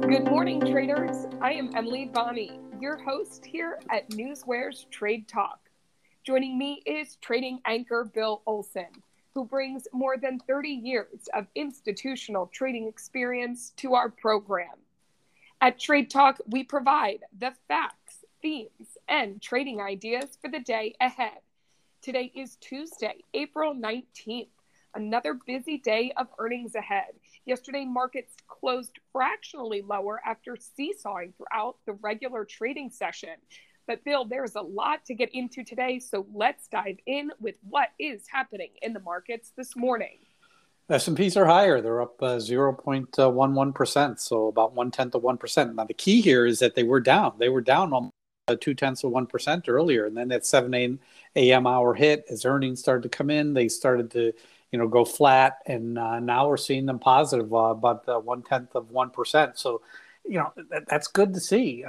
Good morning, traders. I am Emily Bonney, your host here at Newsware's Trade Talk. Joining me is trading anchor Bill Olson, who brings more than 30 years of institutional trading experience to our program. At Trade Talk, we provide the facts, themes, and trading ideas for the day ahead. Today is Tuesday, April 19th. Another busy day of earnings ahead. Yesterday, markets closed fractionally lower after seesawing throughout the regular trading session. But Bill, there's a lot to get into today, so let's dive in with what is happening in the markets this morning. S&Ps are higher. They're up 0.11%, so about 1/10 of 1%. Now, the key here is that they were down. They were down almost 0.2 of 1% earlier, and then that 7 a.m. hour hit as earnings started to come in. They started to go flat, and now we're seeing them positive about 1/10 of 1%. So, that's good to see.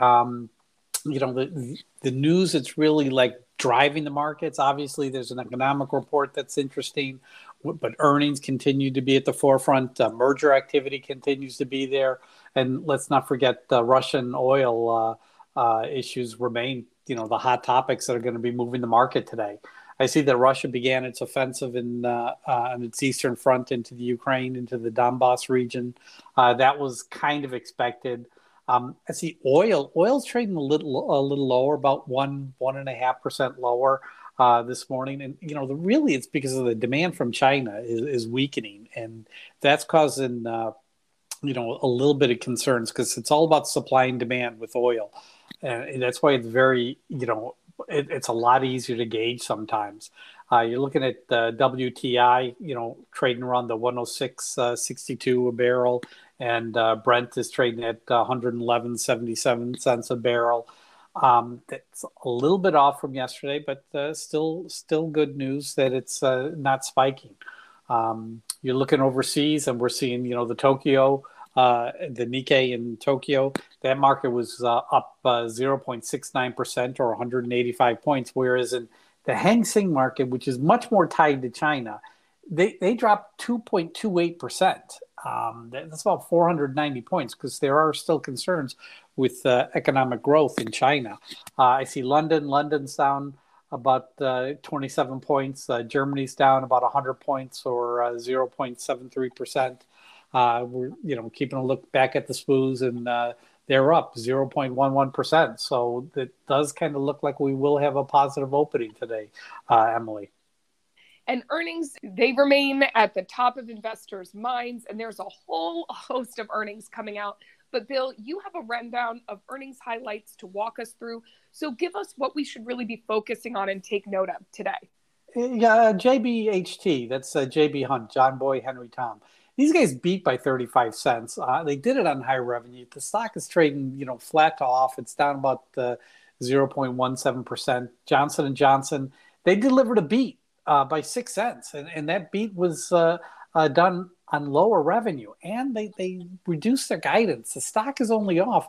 The news that's really like driving the markets. Obviously, there's an economic report that's interesting, but earnings continue to be at the forefront. Merger activity continues to be there, and let's not forget Russian oil issues remain. The hot topics that are going to be moving the market today. I see that Russia began its offensive on its eastern front into the Ukraine, into the Donbass region. That was kind of expected. I see oil's trading a little lower, about 1.5% lower this morning. And, really it's because of the demand from China is weakening. And that's causing, a little bit of concerns because it's all about supply and demand with oil. And that's why it's very, it's a lot easier to gauge sometimes. You're looking at WTI, trading around the 106.62 a barrel, and Brent is trading at 111.77 cents a barrel. That's a little bit off from yesterday, but still good news that it's not spiking. You're looking overseas, and we're seeing, the Tokyo. The Nikkei in Tokyo, that market was up 0.69% or 185 points, whereas in the Hang Seng market, which is much more tied to China, they dropped 2.28%. That's about 490 points because there are still concerns with economic growth in China. I see London's down about 27 points. Germany's down about 100 points or 0.73%. We're keeping a look back at the SPOOs, and they're up 0.11%. So it does kind of look like we will have a positive opening today, Emily. And earnings, they remain at the top of investors' minds, and there's a whole host of earnings coming out. But Bill, you have a rundown of earnings highlights to walk us through. So give us what we should really be focusing on and take note of today. Yeah, JBHT, that's JB Hunt, John Boy, Henry Tom. These guys beat by 35 cents. They did it on higher revenue. The stock is trading, flat to off. It's down about 0.17%. Johnson & Johnson, they delivered a beat by 6 cents. And that beat was done on lower revenue. And they reduced their guidance. The stock is only off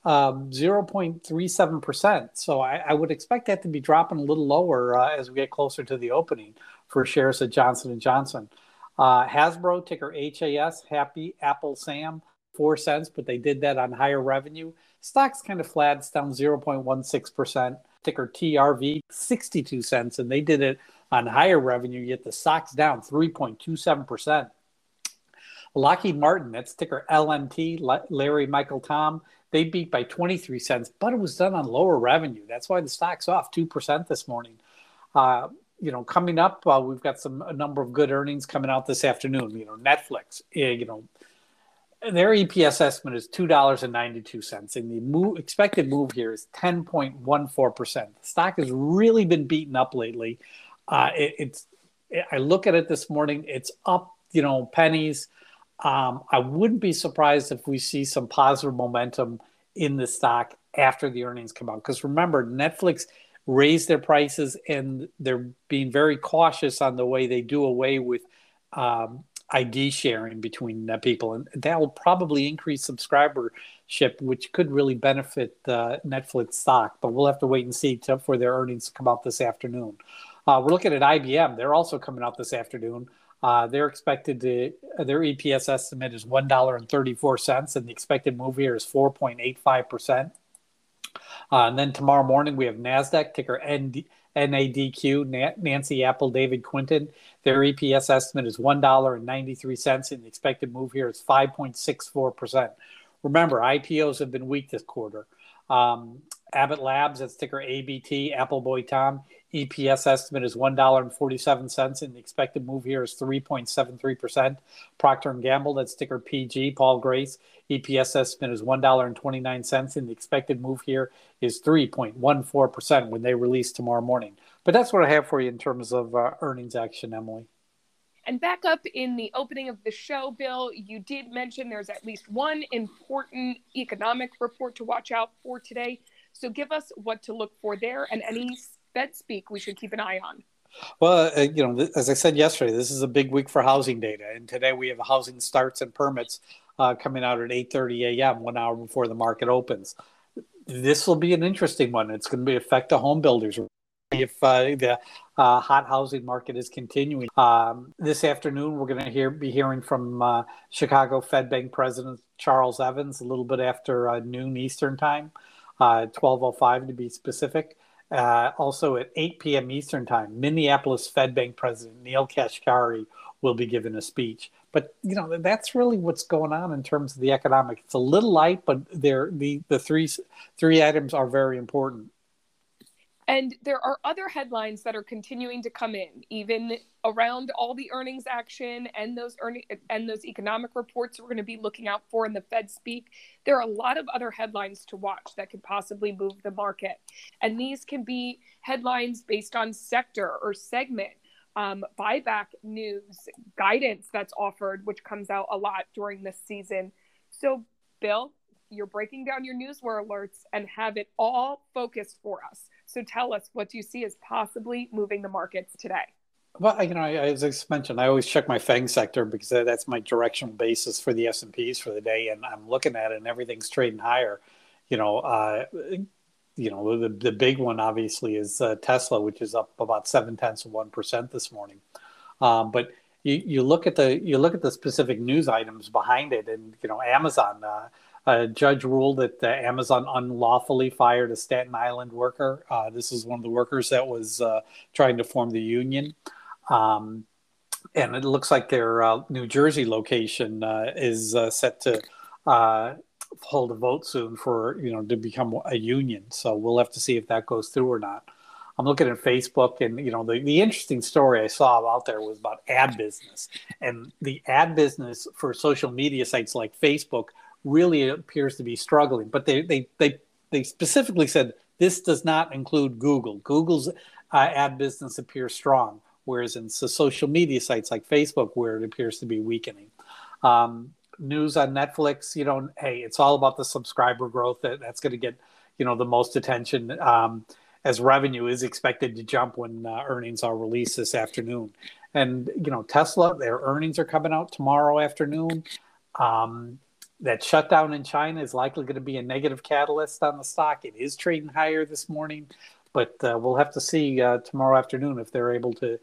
0.37%. So I would expect that to be dropping a little lower as we get closer to the opening for shares at Johnson & Johnson. Hasbro, ticker HAS, Happy Apple Sam, 4 cents, but they did that on higher revenue. Stock's kind of flat. It's down 0.16%. Ticker TRV, 62 cents, and they did it on higher revenue, yet the stock's down 3.27%. Lockheed Martin, that's ticker LMT, Larry Michael Tom, they beat by 23 cents, but it was done on lower revenue. That's why the stock's off 2% this morning. Coming up, we've got a number of good earnings coming out this afternoon. Netflix, their EPS estimate is $2.92, and the expected move here is 10.14%. The stock has really been beaten up lately. I look at it this morning; it's up, pennies. I wouldn't be surprised if we see some positive momentum in the stock after the earnings come out. Because remember, Netflix raise their prices, and they're being very cautious on the way they do away with ID sharing between people, and that will probably increase subscribership, which could really benefit Netflix stock. But we'll have to wait and see for their earnings to come out this afternoon. We're looking at IBM. They're also coming out this afternoon. They're expected to, their EPS estimate is $1.34, and the expected move here is 4.85%. And then tomorrow morning, we have NASDAQ, ticker NADQ, Nancy Apple, David Quinton. Their EPS estimate is $1.93, and the expected move here is 5.64%. Remember, IPOs have been weak this quarter. Abbott Labs, that's ticker ABT, Appleboy Tom. EPS estimate is $1.47, and the expected move here is 3.73%. Procter & Gamble, that's ticker PG, Paul Grace. EPS estimate is $1.29, and the expected move here is 3.14% when they release tomorrow morning. But that's what I have for you in terms of earnings action, Emily. And back up in the opening of the show, Bill, you did mention there's at least one important economic report to watch out for today. So give us what to look for there and any Fed speak we should keep an eye on. Well, as I said yesterday, this is a big week for housing data. And today we have housing starts and permits coming out at 8:30 a.m., 1 hour before the market opens. This will be an interesting one. It's going to affect the home builders. If the hot housing market is continuing. This afternoon, we're going to be hearing from Chicago Fed Bank President Charles Evans a little bit after noon Eastern time, 12:05 to be specific. Also at 8 p.m. Eastern time, Minneapolis Fed Bank President Neil Kashkari will be giving a speech. But, that's really what's going on in terms of the economic. It's a little light, but the three items are very important. And there are other headlines that are continuing to come in, even around all the earnings action and those economic reports we're going to be looking out for in the Fed speak. There are a lot of other headlines to watch that could possibly move the market. And these can be headlines based on sector or segment, buyback news, guidance that's offered, which comes out a lot during this season. So, Bill, you're breaking down your newswire alerts and have it all focused for us. So tell us, what do you see as possibly moving the markets today? Well, as I mentioned, I always check my FANG sector because that's my directional basis for the S&Ps for the day, and I'm looking at it, and everything's trading higher. The big one obviously is Tesla, which is up about 0.7% this morning. But you look at the specific news items behind it, and Amazon. A judge ruled that Amazon unlawfully fired a Staten Island worker. This is one of the workers that was trying to form the union. And it looks like their New Jersey location is set to hold a vote soon for, to become a union. So we'll have to see if that goes through or not. I'm looking at Facebook, and the interesting story I saw out there was about ad business, and the ad business for social media sites like Facebook really appears to be struggling. But they specifically said this does not include Google. Google's ad business appears strong, whereas in social media sites like Facebook, where it appears to be weakening. News on Netflix, hey, it's all about the subscriber growth. That's going to get, the most attention as revenue is expected to jump when earnings are released this afternoon. And, Tesla, their earnings are coming out tomorrow afternoon. That shutdown in China is likely going to be a negative catalyst on the stock. It is trading higher this morning, but we'll have to see tomorrow afternoon if they're able to,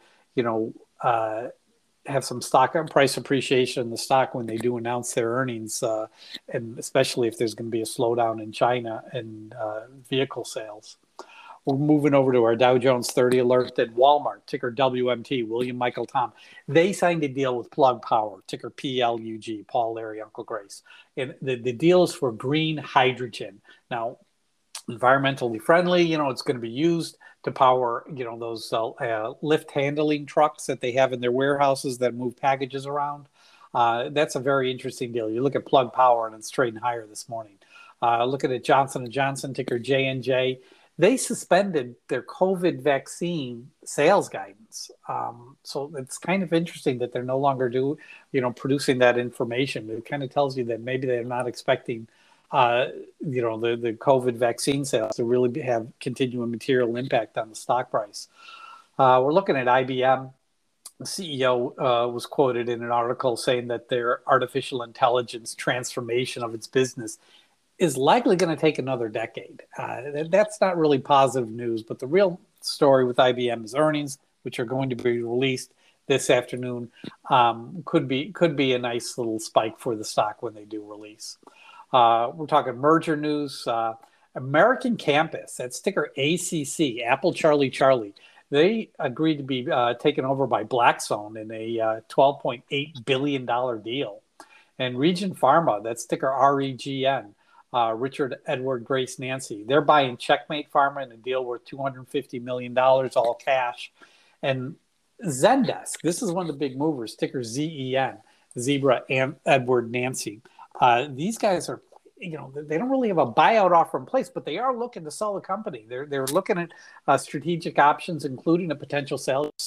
have some stock price appreciation in the stock when they do announce their earnings, and especially if there's going to be a slowdown in China and vehicle sales. We're moving over to our Dow Jones 30 alert at Walmart, ticker WMT, William Michael Tom. They signed a deal with Plug Power, ticker PLUG, Paul, Larry, Uncle Grace. And the deal is for green hydrogen. Now, environmentally friendly, it's going to be used to power, those lift handling trucks that they have in their warehouses that move packages around. That's a very interesting deal. You look at Plug Power, and it's trading higher this morning. Looking at Johnson & Johnson, ticker J&J. They suspended their COVID vaccine sales guidance. So it's kind of interesting that they're no longer producing that information. It kind of tells you that maybe they're not expecting, the COVID vaccine sales to really have continuing material impact on the stock price. We're looking at IBM. The CEO was quoted in an article saying that their artificial intelligence transformation of its business is likely going to take another decade. That's not really positive news, but the real story with IBM is earnings. which are going to be released this afternoon, could be a nice little spike for the stock when they do release. We're talking merger news. American Campus, that's ticker ACC, Apple Charlie Charlie. They agreed to be taken over by Blackstone in a $12.8 billion deal. And Region Pharma, that's ticker REGN, Richard, Edward, Grace, Nancy. They're buying Checkmate Pharma in a deal worth $250 million, all cash. And Zendesk, this is one of the big movers, ticker ZEN, Zebra, and Edward, Nancy. These guys are, they don't really have a buyout offer in place, but they are looking to sell the company. They're looking at strategic options, including a potential sale of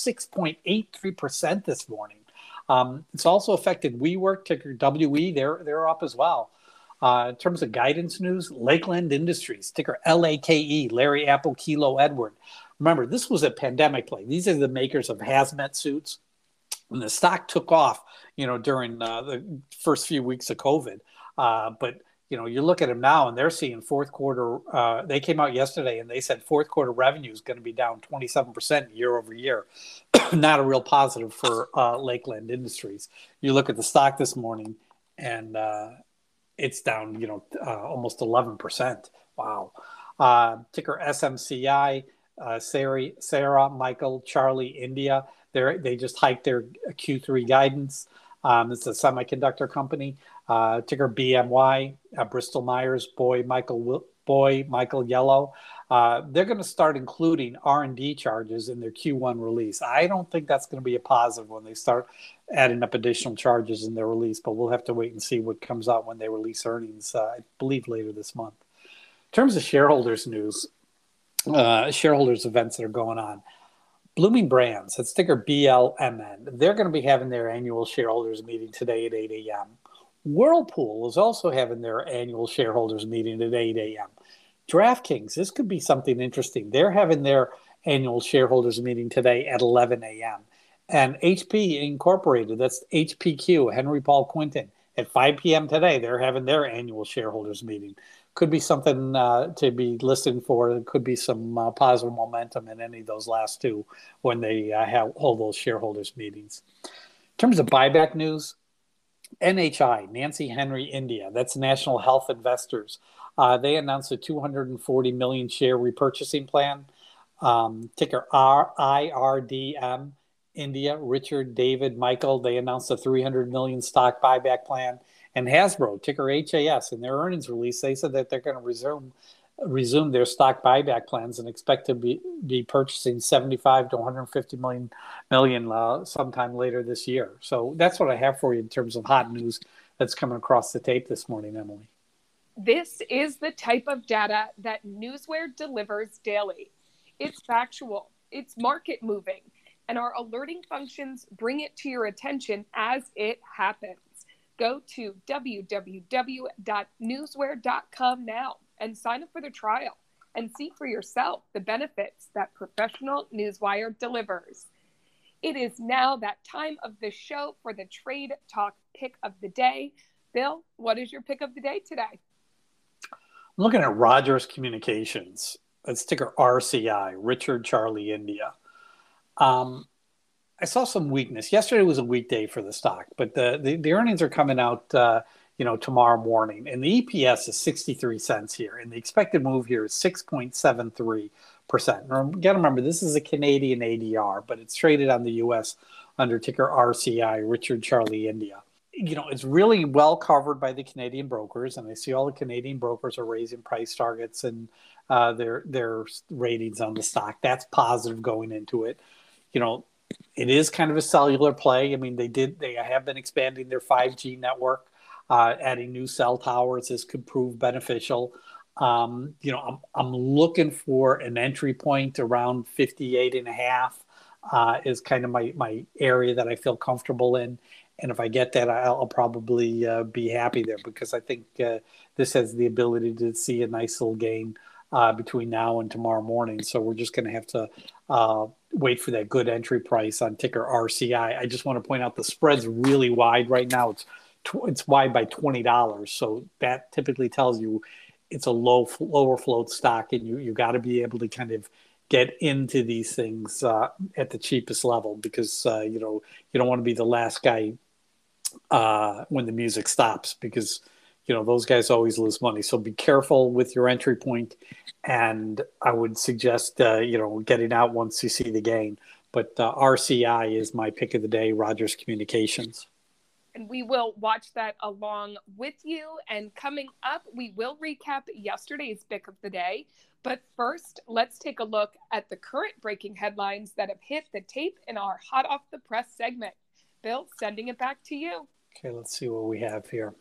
6.83% this morning. It's also affected WeWork, ticker WE. They're up as well. In terms of guidance news, Lakeland Industries, ticker LAKE, Larry, Apple, Kilo, Edward. Remember, this was a pandemic play. These are the makers of hazmat suits. And the stock took off, during the first few weeks of COVID. But you look at them now and they're seeing fourth quarter. They came out yesterday and they said fourth quarter revenue is going to be down 27% year over year. Not a real positive for Lakeland Industries. You look at the stock this morning and it's down, almost 11%. Wow. Ticker SMCI, Sarah, Michael, Charlie, India. They just hiked their Q3 guidance. It's a semiconductor company. Ticker BMY, Bristol Myers, Michael Yellow. They're going to start including R&D charges in their Q1 release. I don't think that's going to be a positive when they start adding up additional charges in their release, but we'll have to wait and see what comes out when they release earnings, I believe later this month. In terms of shareholders news, shareholders events that are going on, Blooming Brands, that's ticker BLMN. They're going to be having their annual shareholders meeting today at 8 a.m. Whirlpool is also having their annual shareholders meeting at 8 a.m. DraftKings, this could be something interesting. They're having their annual shareholders meeting today at 11 a.m. And HP Incorporated, that's HPQ, Henry Paul Quinton, at 5 p.m. today, they're having their annual shareholders meeting. Could be something to be listened for. There could be some positive momentum in any of those last two when they hold those shareholders meetings. In terms of buyback news, NHI, Nancy Henry India, that's National Health Investors. They announced a 240 million share repurchasing plan. Ticker IRDM, India, Richard, David, Michael. They announced a 300 million stock buyback plan. And Hasbro, ticker HAS, in their earnings release, they said that they're going to resume their stock buyback plans and expect to be purchasing 75 to 150 million sometime later this year. So that's what I have for you in terms of hot news that's coming across the tape this morning, Emily. This is the type of data that Newsware delivers daily. It's factual, it's market moving, and our alerting functions bring it to your attention as it happens. Go to www.newsware.com now and sign up for the trial and see for yourself the benefits that professional Newswire delivers. It is now that time of the show for the Trade Talk pick of the day. Bill, what is your pick of the day today? I'm looking at Rogers Communications. That's ticker RCI, Richard, Charlie, India. I saw some weakness. Yesterday was a weak day for the stock, but the earnings are coming out, tomorrow morning, and the EPS is 63 cents here, and the expected move here is 6.73%. Now, you got to remember, this is a Canadian ADR, but it's traded on the U.S. under ticker RCI, Richard, Charlie, India. It's really well covered by the Canadian brokers, and I see all the Canadian brokers are raising price targets and their ratings on the stock. That's positive going into it. It is kind of a cellular play. I mean, they have been expanding their 5G network, adding new cell towers. This could prove beneficial. I'm looking for an entry point around 58.5 is kind of my area that I feel comfortable in. And if I get that, I'll probably be happy there because I think this has the ability to see a nice little gain between now and tomorrow morning. So we're just going to have to wait for that good entry price on ticker RCI. I just want to point out the spread's really wide right now. It's wide by $20. So that typically tells you it's a lower float stock, and you got to be able to kind of get into these things at the cheapest level because, you don't want to be the last guy when the music stops because, those guys always lose money. So be careful with your entry point. And I would suggest, getting out once you see the gain. But RCI is my pick of the day, Rogers Communications. And we will watch that along with you. And coming up, we will recap yesterday's pick of the day. But first, let's take a look at the current breaking headlines that have hit the tape in our Hot Off the Press segment. Bill, sending it back to you. Okay, let's see what we have here.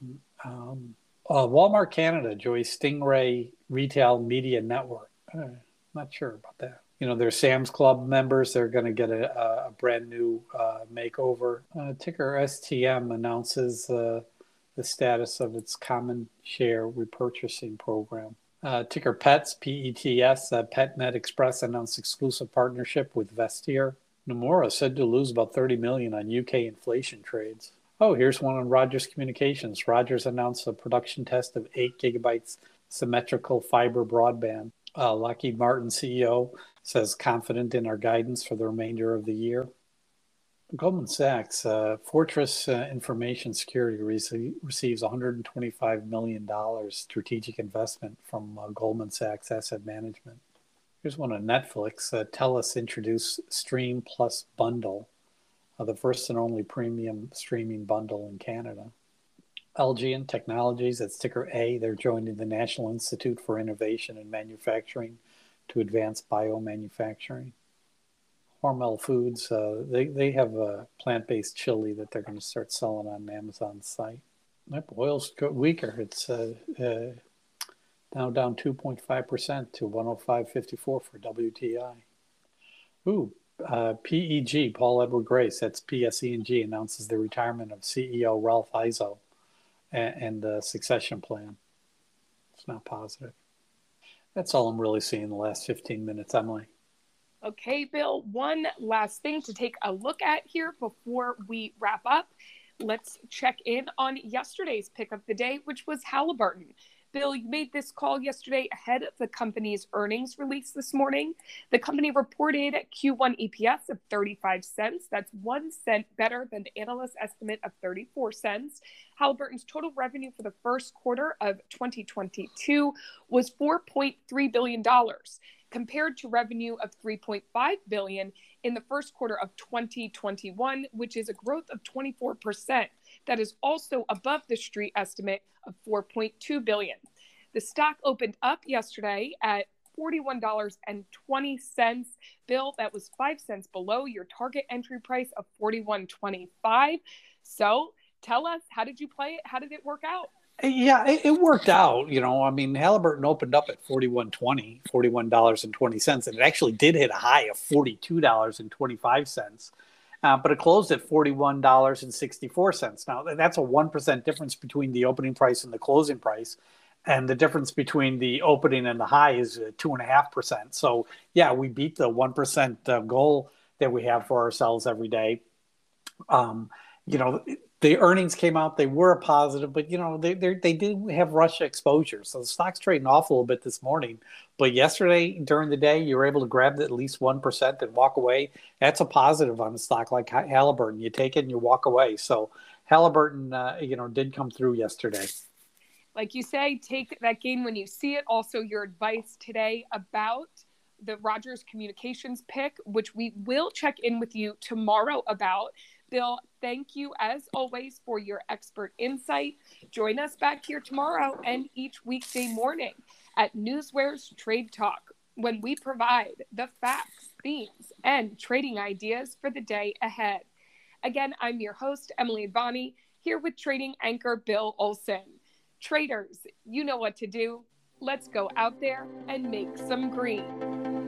Walmart Canada joins Stingray Retail Media Network. Not sure about that. They're Sam's Club members. They're going to get a brand new makeover. Ticker STM announces the status of its common share repurchasing program. Ticker PETS, PETS, PetNet Express announced exclusive partnership with Vestiaire. Nomura said to lose about $30 million on UK inflation trades. Oh, here's one on Rogers Communications. Rogers announced a production test of 8 gigabytes symmetrical fiber broadband. Lockheed Martin CEO says confident in our guidance for the remainder of the year. Goldman Sachs, Fortress Information Security receives $125 million strategic investment from Goldman Sachs Asset Management. Here's one on Netflix. TELUS introduced Stream Plus Bundle, the first and only premium streaming bundle in Canada. Elgian Technologies, that's ticker A, they're joining the National Institute for Innovation and Manufacturing to advance biomanufacturing. Hormel Foods, they have a plant-based chili that they're going to start selling on Amazon's site. Yep, oil's weaker. It's now down 2.5% to 105.54 for WTI. PEG, Paul Edward Grace, that's PSE&G, announces the retirement of CEO Ralph Izzo and the succession plan. It's not positive. That's all I'm really seeing in the last 15 minutes, Emily. Okay, Bill, one last thing to take a look at here before we wrap up. Let's check in on yesterday's pick of the day, which was Halliburton. Bill, you made this call yesterday ahead of the company's earnings release this morning. The company reported Q1 EPS of 35 cents. That's 1 cent better than the analyst estimate of 34 cents. Halliburton's total revenue for the first quarter of 2022 was $4.3 billion, compared to revenue of $3.5 billion in the first quarter of 2021, which is a growth of 24%. That is also above the street estimate of $4.2 billion. The stock opened up yesterday at $41.20. Bill, that was 5 cents below your target entry price of $41.25. So tell us, how did you play it? How did it work out? Yeah, it worked out. Halliburton opened up at $41.20, and it actually did hit a high of $42.25. But it closed at $41.64. Now, that's a 1% difference between the opening price and the closing price. And the difference between the opening and the high is 2.5%. So, yeah, we beat the 1% goal that we have for ourselves every day. The earnings came out, they were a positive, but, they do have Russia exposure. So the stock's trading off a little bit this morning. But yesterday, during the day, you were able to grab at least 1% and walk away. That's a positive on a stock like Halliburton. You take it and you walk away. So Halliburton, did come through yesterday. Like you say, take that gain when you see it. Also, your advice today about the Rogers Communications pick, which we will check in with you tomorrow about. Bill, thank you as always for your expert insight. Join us back here tomorrow and each weekday morning at Newsware's Trade Talk, when we provide the facts, themes, and trading ideas for the day ahead. Again, I'm your host, Emily Advani, here with trading anchor Bill Olson. Traders, you know what to do. Let's go out there and make some green.